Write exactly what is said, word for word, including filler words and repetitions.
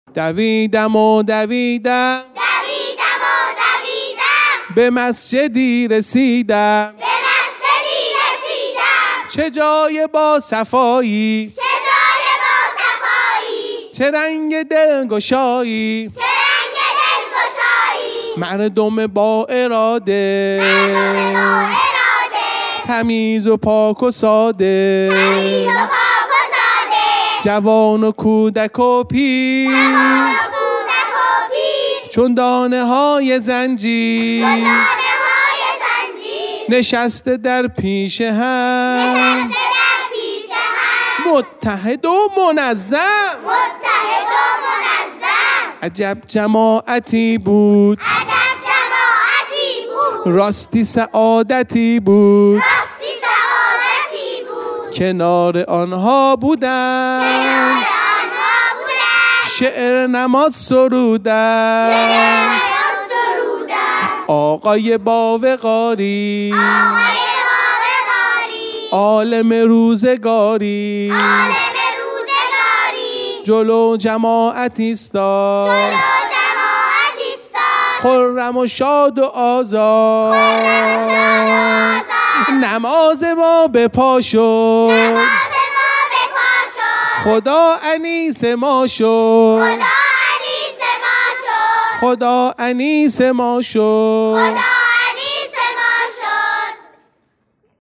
دویدم و دویدم دویدم و دویدم به مسجدی رسیدم به مسجدی رسیدم چه جای با صفایی چه جای با صفایی چه رنگ دلگشایی چه رنگ دلگشایی مردم با اراده مردم با اراده تمیز و پاک و ساده تمیز و پاک و ساده جوان و کودک و پیر جوان و کودک و پیر چون دانه های زنجیر چون دانه های زنجیر نشسته در پیش هم نشسته در پیش هم متحد و منظم متحد و منظم عجب جماعتی بود عجب جماعتی بود راستی سعادتی بود راستی سعادتی بود کنار آنها بودن کنار آنها بودن شعر نماز سرودن نماز سرودن آقای باوقاری آقای باوقاری عالم روزگاری عالم روزگاری جلو جماعتی ایستاد جلو جماعتی ایستاد خرم و شاد و آزاد خرم و شاد و آزاد نماز ما به پا شد نماز ما به پا شد خدا انیس ما شد خدا انیس ما شد خدا انیس ما شد خدا